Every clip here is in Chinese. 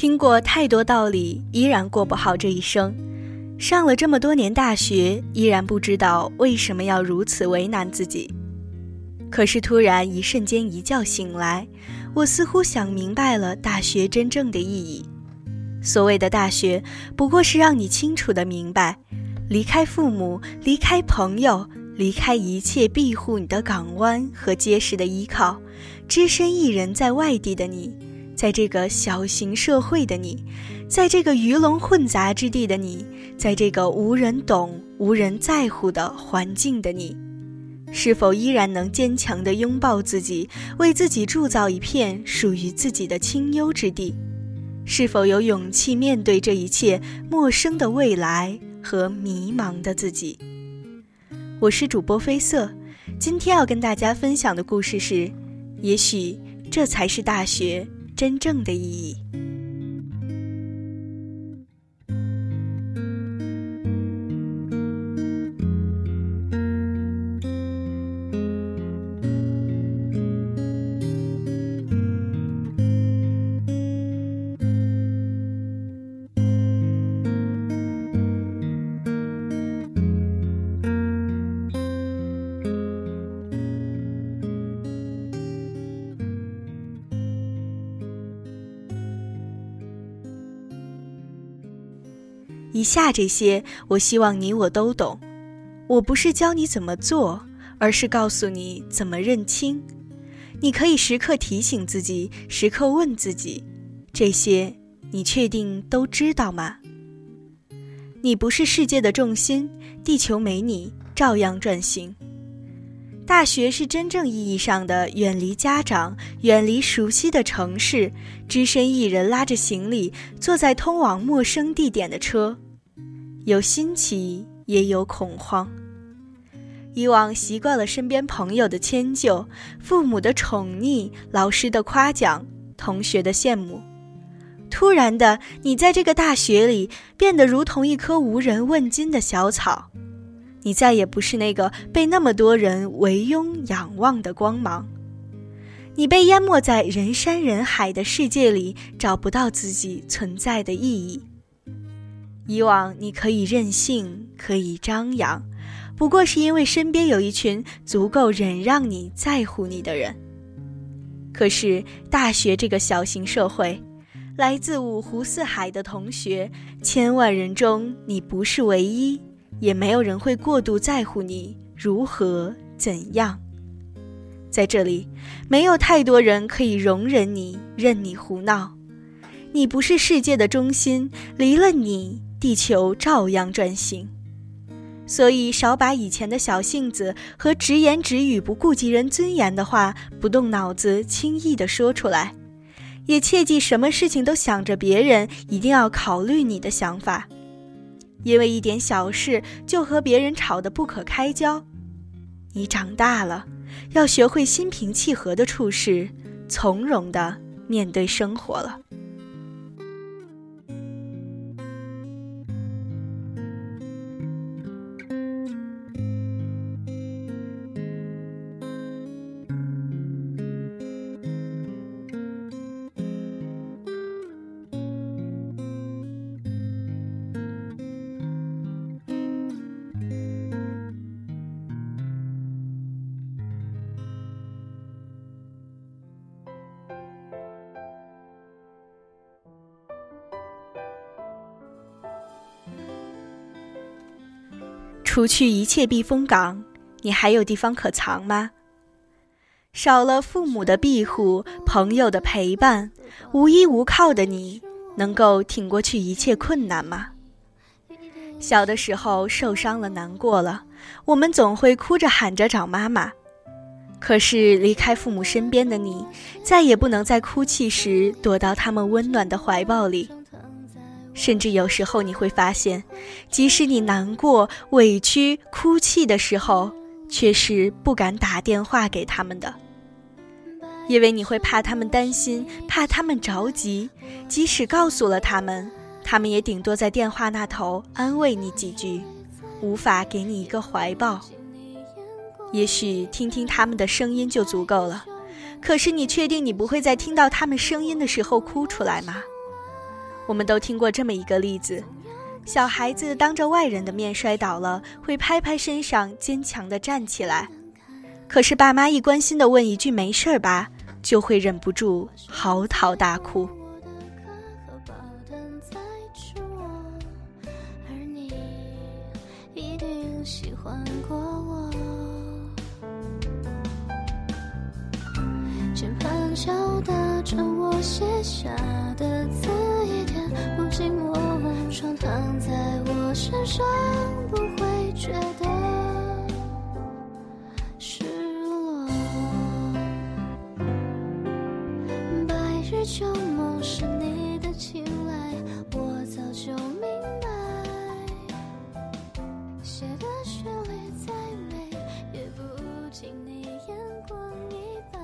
听过太多道理，依然过不好这一生。上了这么多年大学，依然不知道为什么要如此为难自己。可是突然一瞬间一觉醒来，我似乎想明白了大学真正的意义。所谓的大学，不过是让你清楚地明白，离开父母，离开朋友，离开一切庇护你的港湾和结实的依靠，只身一人在外地的你，在这个小型社会的你，在这个鱼龙混杂之地的你，在这个无人懂无人在乎的环境的你，是否依然能坚强地拥抱自己，为自己铸造一片属于自己的清幽之地？是否有勇气面对这一切陌生的未来和迷茫的自己？我是主播飞色，今天要跟大家分享的故事是，也许这才是大学真正的意义。以下这些，我希望你我都懂。我不是教你怎么做，而是告诉你怎么认清。你可以时刻提醒自己，时刻问自己，这些你确定都知道吗？你不是世界的重心，地球没你照样转行。大学是真正意义上的远离家长，远离熟悉的城市，只身一人拉着行李，坐在通往陌生地点的车，有新奇也有恐慌。以往习惯了身边朋友的迁就，父母的宠溺，老师的夸奖，同学的羡慕。突然的，你在这个大学里变得如同一棵无人问津的小草，你再也不是那个被那么多人围拥仰望的光芒。你被淹没在人山人海的世界里，找不到自己存在的意义。以往你可以任性，可以张扬，不过是因为身边有一群足够忍让你在乎你的人。可是大学这个小型社会，来自五湖四海的同学，千万人中你不是唯一，也没有人会过度在乎你如何怎样。在这里，没有太多人可以容忍你，任你胡闹。你不是世界的中心，离了你，地球照样转行。所以少把以前的小性子和直言直语不顾及人尊严的话，不动脑子轻易地说出来。也切记什么事情都想着别人，一定要考虑你的想法。因为一点小事就和别人吵得不可开交。你长大了，要学会心平气和地处事，从容地面对生活了。除去一切避风港，你还有地方可藏吗？少了父母的庇护，朋友的陪伴，无依无靠的你，能够挺过去一切困难吗？小的时候受伤了，难过了，我们总会哭着喊着找妈妈。可是离开父母身边的你，再也不能在哭泣时躲到他们温暖的怀抱里。甚至有时候你会发现，即使你难过、委屈、哭泣的时候，却是不敢打电话给他们的。因为你会怕他们担心，怕他们着急，即使告诉了他们，他们也顶多在电话那头安慰你几句，无法给你一个怀抱。也许听听他们的声音就足够了，可是你确定你不会在听到他们声音的时候哭出来吗？ 我们都听过这么一个例子，小孩子当着外人的面摔倒了，会拍拍身上，坚强地站起来。可是爸妈一关心地问一句没事吧，就会忍不住嚎啕大哭。 喜欢过我，键盘敲打着我写下的字，一点不寂寞，床躺在我身上，不会觉得失落。白日旧梦是你的青睐，我早就明白。写的旋律再美，也不尽你眼光一般。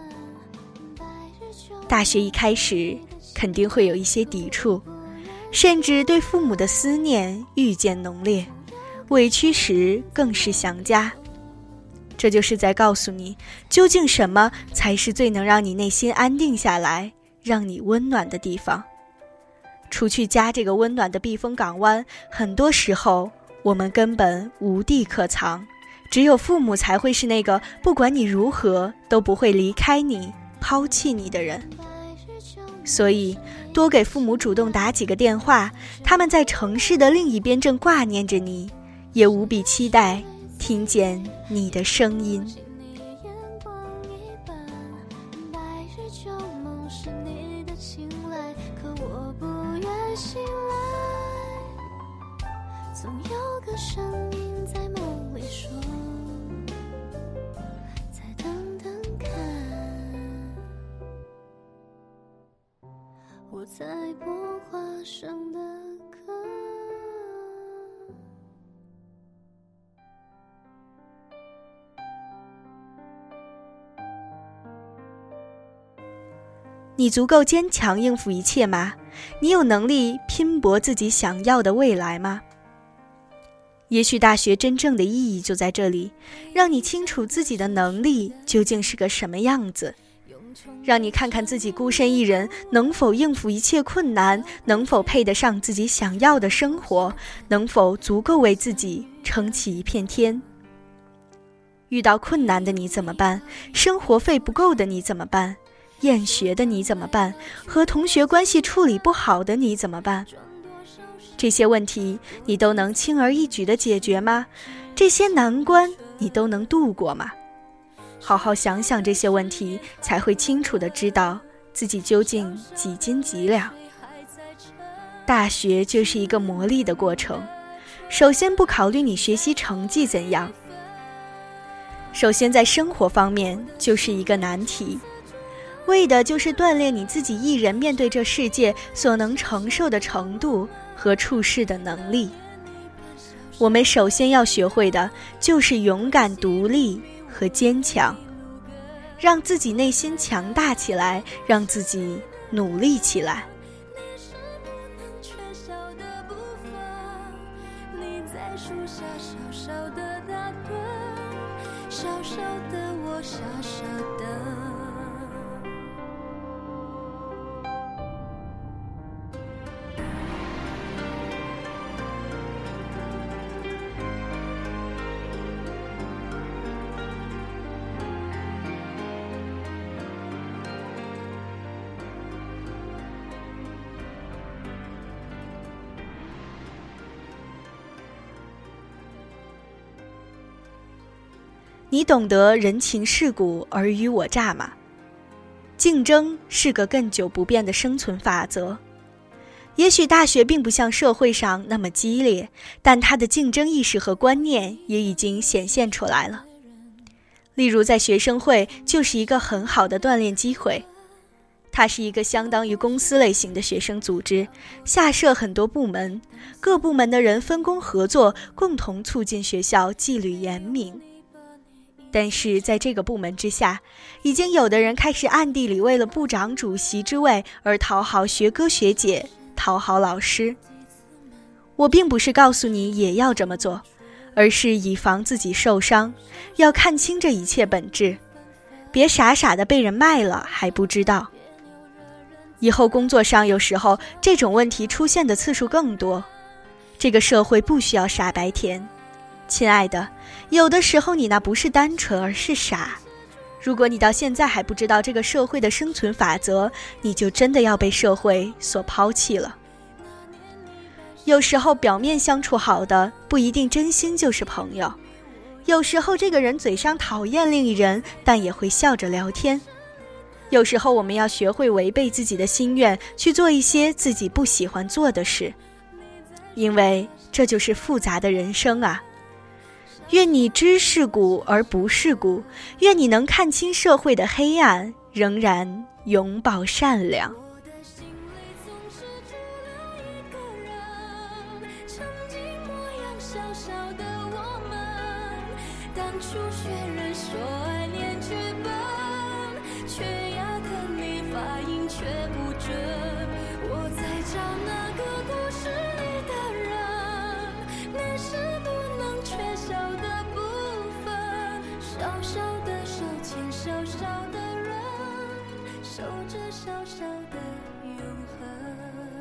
大学一开始肯定会有一些抵触，甚至对父母的思念愈见浓烈，委屈时更是详加。这就是在告诉你，究竟什么才是最能让你内心安定下来，让你温暖的地方。除去家这个温暖的避风港湾，很多时候我们根本无地可藏，只有父母才会是那个不管你如何都不会离开你、抛弃你的人。所以多给父母主动打几个电话，他们在城市的另一边正挂念着你，也无比期待听见你的声音。 总有个声音在梦里说，再等等看，我在播花生的歌。 你足够坚强应付一切吗？你有能力拼搏自己想要的未来吗？也许大学真正的意义就在这里，让你清楚自己的能力究竟是个什么样子，让你看看自己孤身一人能否应付一切困难，能否配得上自己想要的生活，能否足够为自己撑起一片天。遇到困难的你怎么办？生活费不够的你怎么办？厌学的你怎么办？和同学关系处理不好的你怎么办？这些问题你都能轻而易举地解决吗？这些难关你都能度过吗？好好想想这些问题，才会清楚地知道自己究竟几斤几两。大学就是一个磨砺的过程，首先不考虑你学习成绩怎样，首先在生活方面就是一个难题，为的就是锻炼你自己一人面对这世界所能承受的程度和处事的能力。我们首先要学会的就是勇敢独立和坚强，让自己内心强大起来，让自己努力起来。 你在树下小小的打盹，小小的我傻傻的。 你懂得人情世故尔虞我诈吗？竞争是个亘久不变的生存法则。也许大学并不像社会上那么激烈，但它的竞争意识和观念也已经显现出来了。例如在学生会就是一个很好的锻炼机会，它是一个相当于公司类型的学生组织，下设很多部门，各部门的人分工合作，共同促进学校纪律严明。但是在这个部门之下，已经有的人开始暗地里为了部长主席之位而讨好学哥学姐，讨好老师。我并不是告诉你也要这么做，而是以防自己受伤，要看清这一切本质，别傻傻的被人卖了还不知道。 以后工作上有时候这种问题出现的次数更多。这个社会不需要傻白甜，亲爱的，有的时候你那不是单纯，而是傻。如果你到现在还不知道这个社会的生存法则，你就真的要被社会所抛弃了。有时候表面相处好的不一定真心就是朋友，有时候这个人嘴上讨厌另一人，但也会笑着聊天。有时候我们要学会违背自己的心愿，去做一些自己不喜欢做的事，因为这就是复杂的人生啊。愿你知世故而不世故，愿你能看清社会的黑暗，仍然永葆善良。 当初学人说爱恋剧本，却要等你发音却不准。我在找那个故事里的人，那是不能缺少的部分。小小的手牵小小的人，守着小小的永恒。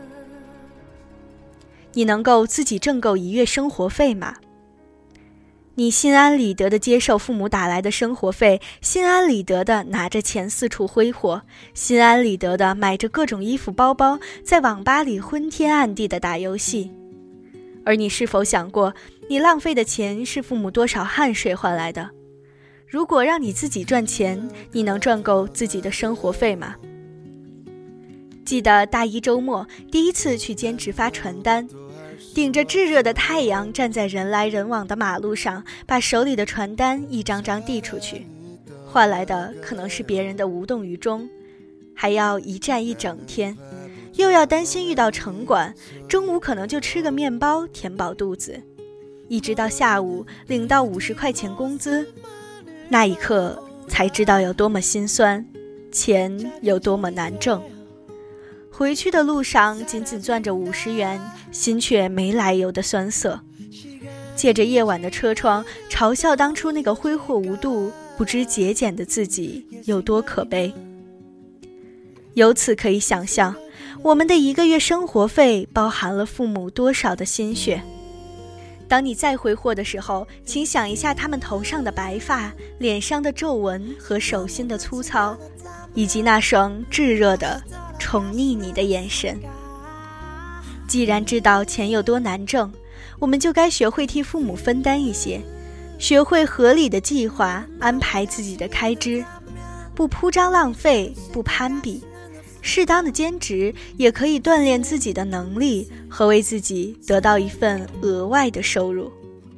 你能够自己挣够1月生活费吗？你心安理得地接受父母打来的生活费，心安理得地拿着钱四处挥霍，心安理得地买着各种衣服包包，在网吧里昏天暗地地打游戏。而你是否想过，你浪费的钱是父母多少汗水换来的？如果让你自己赚钱，你能赚够自己的生活费吗？记得大一周末第一次去兼职发传单，顶着炙热的太阳，站在人来人往的马路上，把手里的传单一张张递出去，换来的可能是别人的无动于衷，还要一站一整天，又要担心遇到城管，中午可能就吃个面包填饱肚子，一直到下午领到50块钱工资，那一刻才知道有多么心酸，钱有多么难挣。回去的路上仅仅攥着50元，心却没来由的酸涩。借着夜晚的车窗，嘲笑当初那个挥霍无度、不知节俭的自己有多可悲。由此可以想象，我们的1个月生活费包含了父母多少的心血。当你再挥霍的时候，请想一下他们头上的白发、脸上的皱纹和手心的粗糙，以及那双炙热的宠溺你的眼神。既然知道钱有多难挣，我们就该学会替父母分担一些，学会合理的计划安排自己的开支，不铺张浪费，不攀比。适当的兼职也可以锻炼自己的能力和为自己得到一份额外的收入。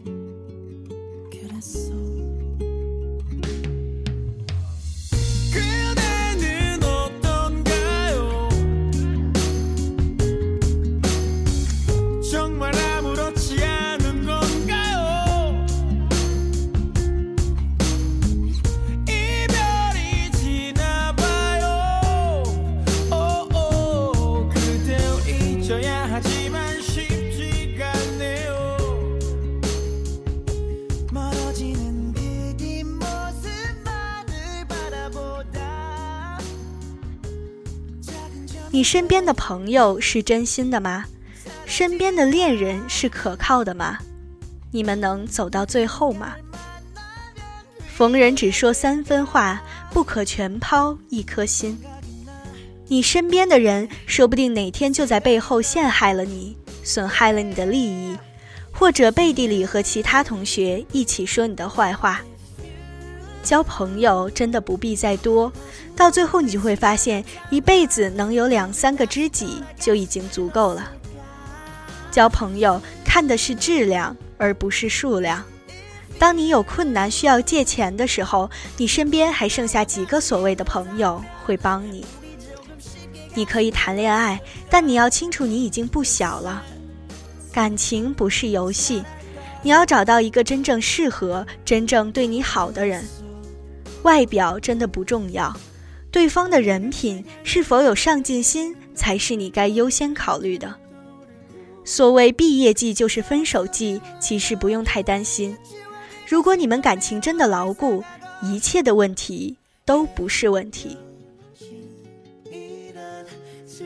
你身边的朋友是真心的吗？身边的恋人是可靠的吗？你们能走到最后吗？逢人只说3分话，不可全抛一颗心。你身边的人说不定哪天就在背后陷害了你，损害了你的利益，或者背地里和其他同学一起说你的坏话。交朋友真的不必再多，到最后你就会发现，一辈子能有2-3个知己就已经足够了。交朋友看的是质量，而不是数量。当你有困难需要借钱的时候，你身边还剩下几个所谓的朋友会帮你。你可以谈恋爱，但你要清楚你已经不小了。感情不是游戏，你要找到一个真正适合、真正对你好的人。外表真的不重要，对方的人品是否有上进心才是你该优先考虑的。所谓毕业季就是分手季，其实不用太担心。如果你们感情真的牢固，一切的问题都不是问题。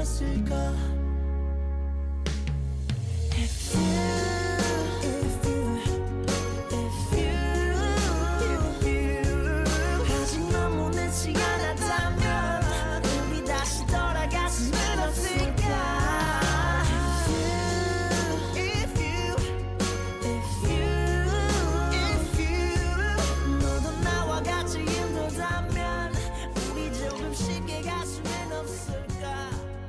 했을까 아직 너무 늦지 않았다면 우리 다시 돌아갈 수는 없을까 너도 나와 같이 힘들다면 우리 조금 쉽게 갈 수는 없을까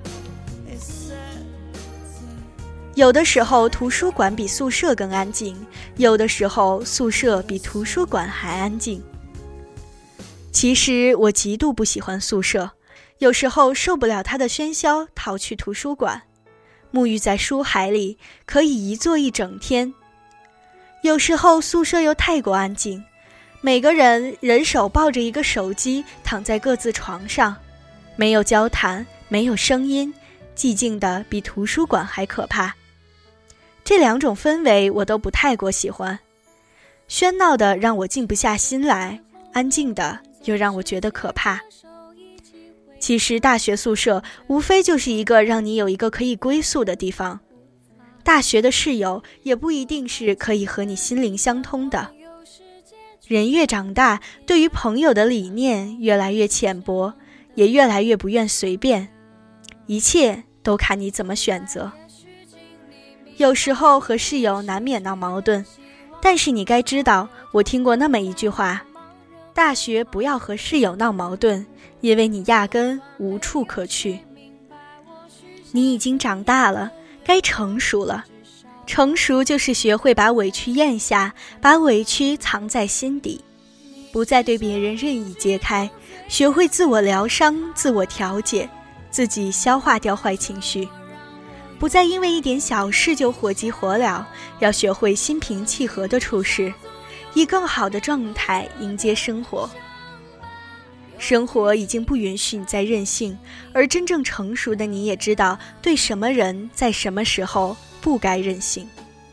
有的时候图书馆比宿舍更安静，有的时候宿舍比图书馆还安静。其实我极度不喜欢宿舍，有时候受不了它的喧嚣，逃去图书馆，沐浴在书海里，可以一坐一整天。有时候宿舍又太过安静，每个人人手抱着一个手机，躺在各自床上，没有交谈，没有声音，寂静的比图书馆还可怕。这两种氛围我都不太过喜欢，喧闹的让我静不下心来，安静的又让我觉得可怕。其实大学宿舍无非就是一个让你有一个可以归宿的地方，大学的室友也不一定是可以和你心灵相通的。人越长大，对于朋友的理念越来越浅薄，也越来越不愿随便，一切都看你怎么选择。有时候和室友难免闹矛盾，但是你该知道，我听过那么一句话，大学不要和室友闹矛盾，因为你压根无处可去。你已经长大了，该成熟了。成熟就是学会把委屈咽下，把委屈藏在心底，不再对别人任意揭开，学会自我疗伤，自我调节，自己消化掉坏情绪，不再因为一点小事就火急火燎，要学会心平气和的处事，以更好的状态迎接生活。生活已经不允许你再任性，而真正成熟的你也知道，对什么人在什么时候不该任性。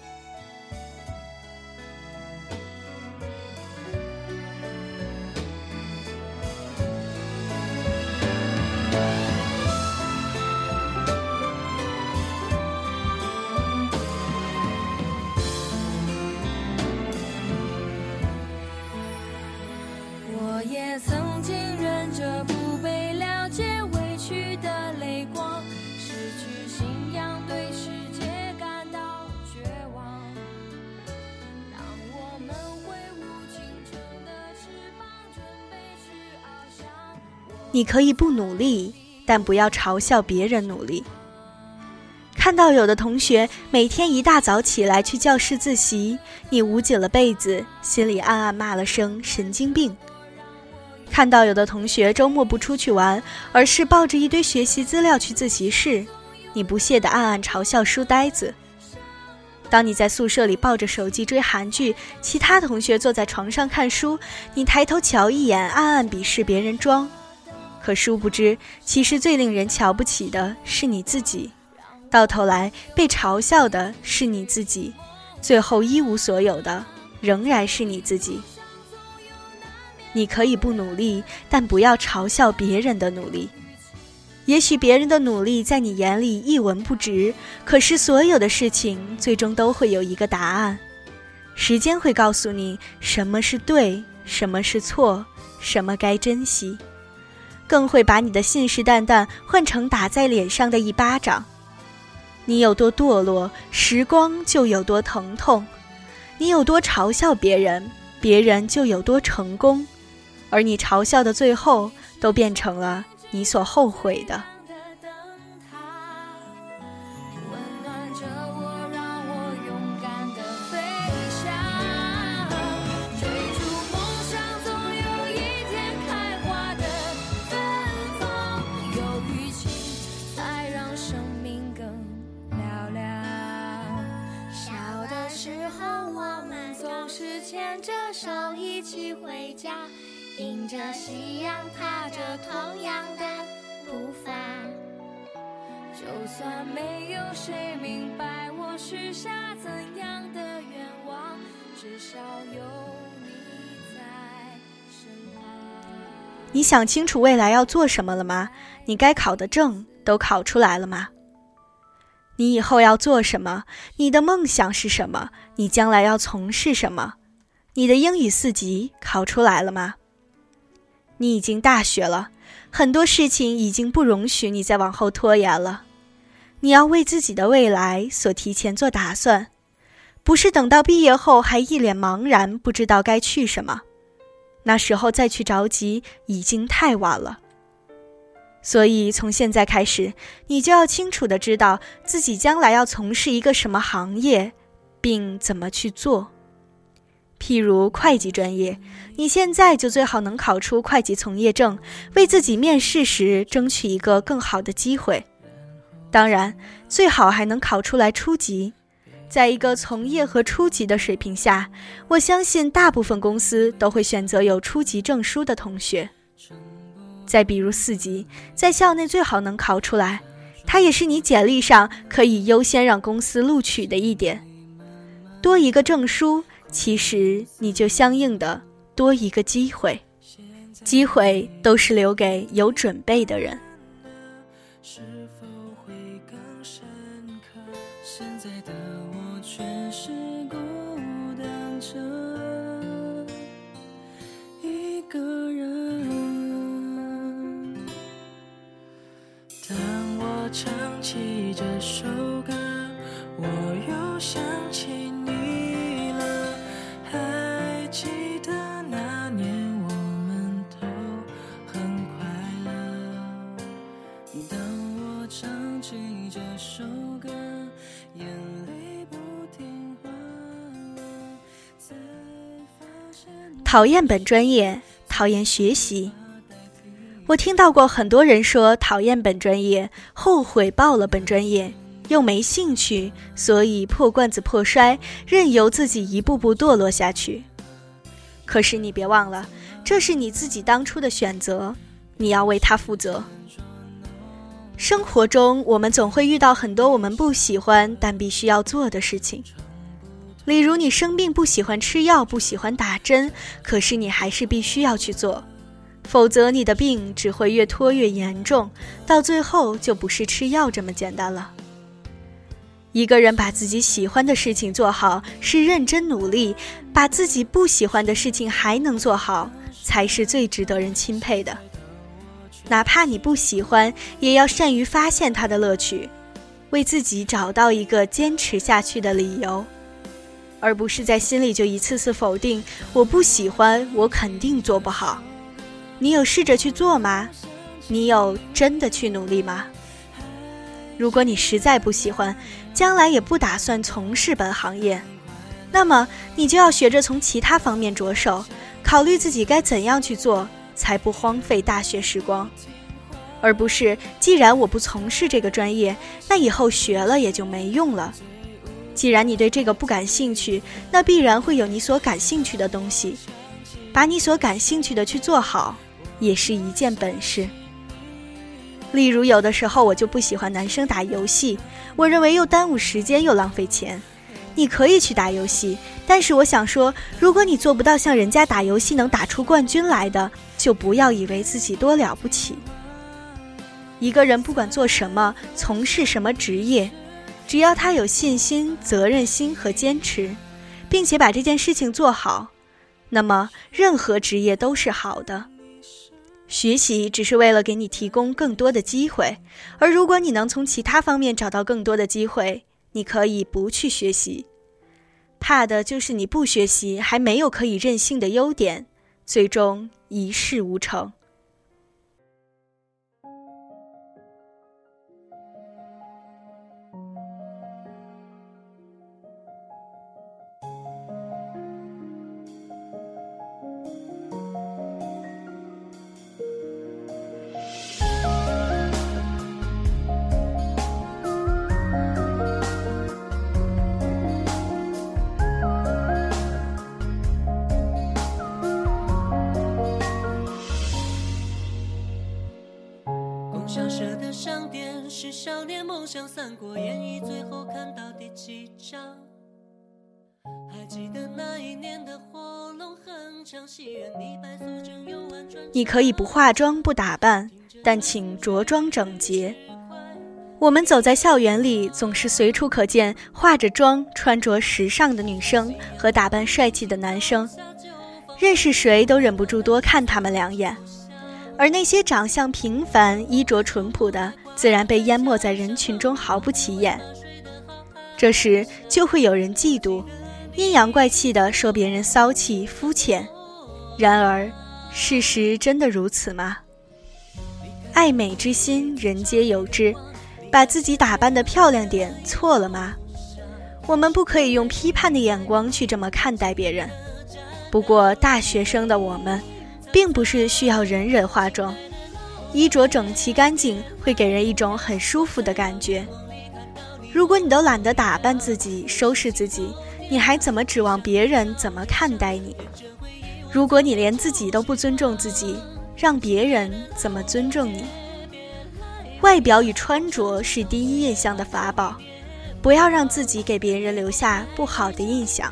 我也曾经忍着不被了解委屈的泪光，失去信仰，对世界感到绝望。当我们挥舞青春的翅膀，准备去翱翔。 你可以不努力，但不要嘲笑别人努力。看到有的同学每天一大早起来去教室自习，你捂紧了被子，心里暗暗骂了声神经病。看到有的同学周末不出去玩，而是抱着一堆学习资料去自习室，你不屑地暗暗嘲笑书呆子。当你在宿舍里抱着手机追韩剧，其他同学坐在床上看书，你抬头瞧一眼，暗暗鄙视别人装。可殊不知，其实最令人瞧不起的是你自己，到头来被嘲笑的是你自己，最后一无所有的仍然是你自己。你可以不努力，但不要嘲笑别人的努力。也许别人的努力在你眼里一文不值，可是所有的事情最终都会有一个答案。时间会告诉你什么是对，什么是错，什么该珍惜，更会把你的信誓旦旦换成打在脸上的一巴掌。你有多堕落，时光就有多疼痛；你有多嘲笑别人，别人就有多成功。而你嘲笑的最后，都变成了你所后悔的。 温暖着我，让我勇敢地飞翔，追逐梦想，总有一天开花的芬芳。有雨晴，才让生命更嘹亮。小的时候，我们总是牵着手一起回家，迎着夕阳，踏着同样的步伐。就算没有谁明白我许下怎样的愿望，至少有你在身旁。 你想清楚未来要做什么了吗？你该考的证， 都考出来了吗？你以后要做什么？你的梦想是什么？你将来要从事什么？你的英语4级考出来了吗？你已经大学了，很多事情已经不容许你再往后拖延了。你要为自己的未来所提前做打算，不是等到毕业后还一脸茫然，不知道该去什么。那时候再去着急，已经太晚了。所以从现在开始，你就要清楚地知道自己将来要从事一个什么行业，并怎么去做。譬如会计专业，你现在就最好能考出会计从业证，为自己面试时争取一个更好的机会。当然，最好还能考出来初级。在一个从业和初级的水平下，我相信大部分公司都会选择有初级证书的同学。再比如4级，在校内最好能考出来，它也是你简历上可以优先让公司录取的一点。多一个证书，其实你就相应的多一个机会，机会都是留给有准备的人。 是否会更深刻？现在的我却是孤单着一个人。当我唱起这首歌，我又想起你了。还记得那年我们都很快乐。当我唱起这首歌，眼泪不停滑落，才发现讨厌本专业，讨厌学习。我听到过很多人说讨厌本专业，后悔报了本专业，又没兴趣，所以破罐子破摔，任由自己一步步堕落下去。可是你别忘了，这是你自己当初的选择，你要为它负责。生活中，我们总会遇到很多我们不喜欢但必须要做的事情。例如你生病不喜欢吃药，不喜欢打针，可是你还是必须要去做，否则你的病只会越拖越严重，到最后就不是吃药这么简单了。一个人把自己喜欢的事情做好，是认真努力，把自己不喜欢的事情还能做好，才是最值得人钦佩的。哪怕你不喜欢，也要善于发现它的乐趣，为自己找到一个坚持下去的理由，而不是在心里就一次次否定，我不喜欢，我肯定做不好。你有试着去做吗？你有真的去努力吗？如果你实在不喜欢，将来也不打算从事本行业，那么你就要学着从其他方面着手，考虑自己该怎样去做，才不荒废大学时光。而不是既然我不从事这个专业，那以后学了也就没用了。既然你对这个不感兴趣，那必然会有你所感兴趣的东西，把你所感兴趣的去做好，也是一件本事。例如有的时候我就不喜欢男生打游戏，我认为又耽误时间又浪费钱。你可以去打游戏，但是我想说，如果你做不到像人家打游戏能打出冠军来的，就不要以为自己多了不起。一个人不管做什么，从事什么职业，只要他有信心、责任心和坚持，并且把这件事情做好，那么任何职业都是好的。学习只是为了给你提供更多的机会，而如果你能从其他方面找到更多的机会，你可以不去学习。怕的就是你不学习，还没有可以任性的优点，最终一事无成。 想舍的商店是少年梦想三国演义最后看到第几章？还记得那一年的火龙横枪，戏院里白素贞有婉转。 你可以不化妆不打扮，但请着装整洁。 我们走在校园里，总是随处可见化着妆、穿着时尚的女生和打扮帅气的男生，认识谁都忍不住多看他们两眼。而那些长相平凡、衣着淳朴的，自然被淹没在人群中，毫不起眼。这时就会有人嫉妒，阴阳怪气地说别人骚气、肤浅。然而，事实真的如此吗？爱美之心，人皆有之。把自己打扮得漂亮点，错了吗？我们不可以用批判的眼光去这么看待别人。不过，大学生的我们，并不是需要人人化妆，衣着整齐干净，会给人一种很舒服的感觉。如果你都懒得打扮自己、收拾自己，你还怎么指望别人怎么看待你？如果你连自己都不尊重自己，让别人怎么尊重你？外表与穿着是第一印象的法宝，不要让自己给别人留下不好的印象。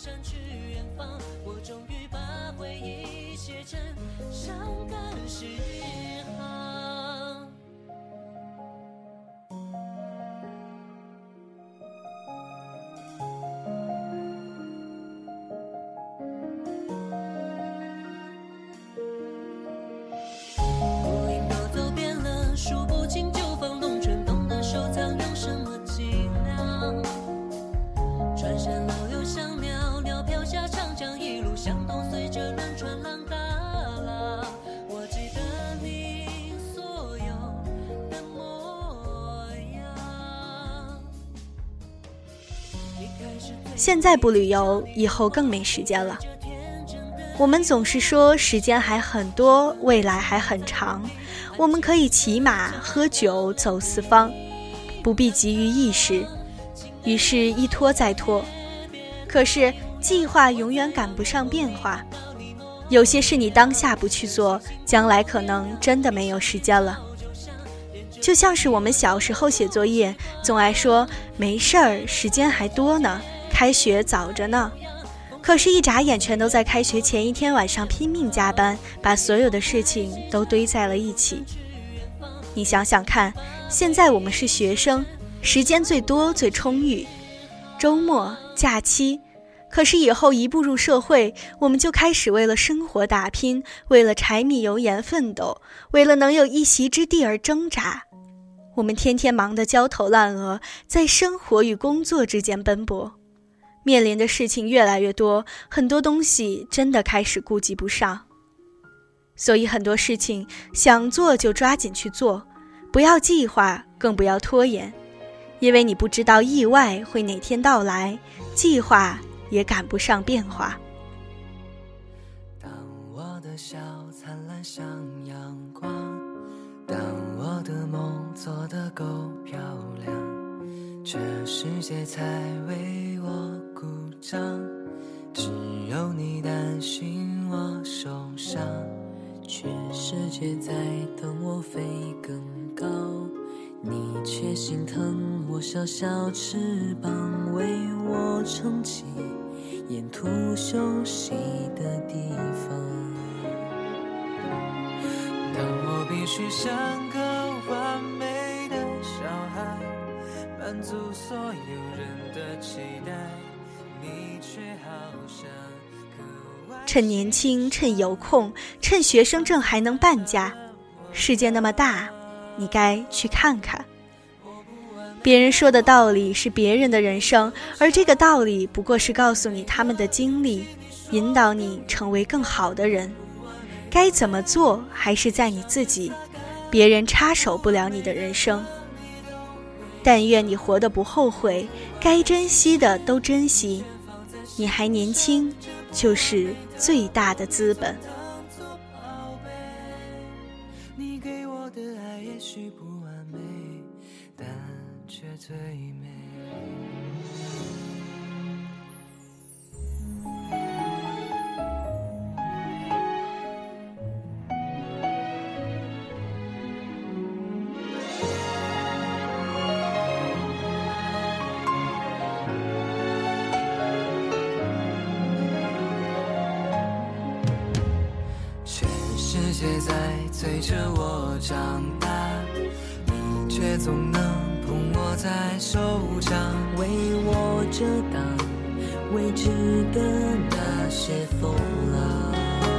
现在不旅游，以后更没时间了。我们总是说时间还很多，未来还很长，我们可以骑马、喝酒、走四方，不必急于一时。于是一拖再拖。可是计划永远赶不上变化，有些事你当下不去做，将来可能真的没有时间了。就像是我们小时候写作业，总爱说没事儿，时间还多呢，开学早着呢。可是一眨眼全都在开学前一天晚上拼命加班，把所有的事情都堆在了一起。你想想看，现在我们是学生，时间最多最充裕，周末假期。可是以后一步入社会，我们就开始为了生活打拼，为了柴米油盐奋斗，为了能有一席之地而挣扎。我们天天忙得焦头烂额，在生活与工作之间奔波，面临的事情越来越多，很多东西真的开始顾及不上。所以很多事情想做就抓紧去做，不要计划，更不要拖延，因为你不知道意外会哪天到来，计划也赶不上变化。 当我的笑灿烂像阳光，当我的梦做得够漂亮，这世界才为我鼓掌。只有你担心我受伤，全世界在等我飞更高，你却心疼我小小翅膀，为我撑起沿途休息的地方。当我必须像个完美的小孩，满足所有人的期待，你却好像趁年轻，趁有空，趁学生证还能办假，世界那么大，你该去看看。别人说的道理是别人的人生，而这个道理不过是告诉你他们的经历，引导你成为更好的人。该怎么做还是在你自己，别人插手不了你的人生。但愿你活得不后悔，该珍惜的都珍惜，你还年轻，就是最大的资本。 你给我的爱也许不完美，但却最美。世界在催着我长大，你却总能碰在手掌，为我遮挡未知的那些风浪。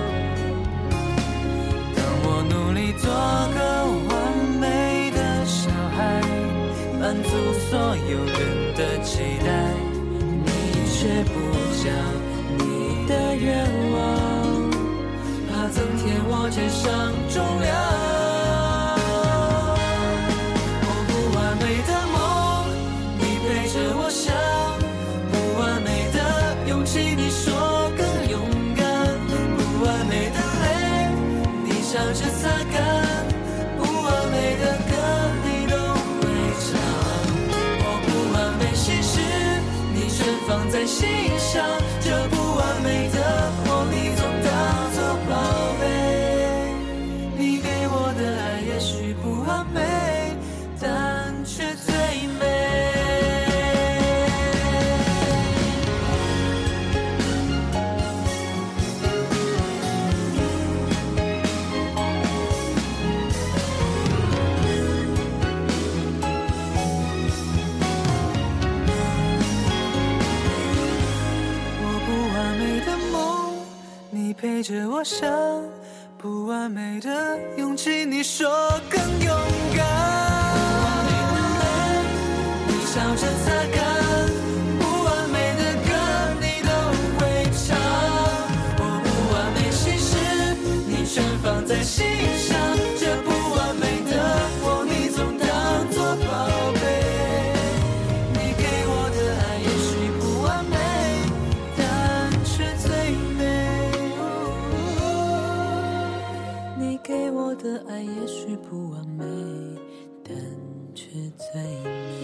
当我努力做个完美的小孩，满足所有人的期待，你却不讲你的愿望，怕增添我肩上重量。你说更勇敢，不完美的泪你笑着擦干，不完美的歌你都会唱。我不完美其实你全放在心上，这不完美的我你总当作宝贝。你给我的爱也许不完美，但却最美。陪着我想不完美的勇气，你说更勇敢。不完美的泪你笑着擦干，不完美的歌你都会唱。我不完美其实你全放在心上，这不完美的我你总当作宝贝。你给我的爱也许不完美，但却最美。你给我的爱也许不完美，但却最美。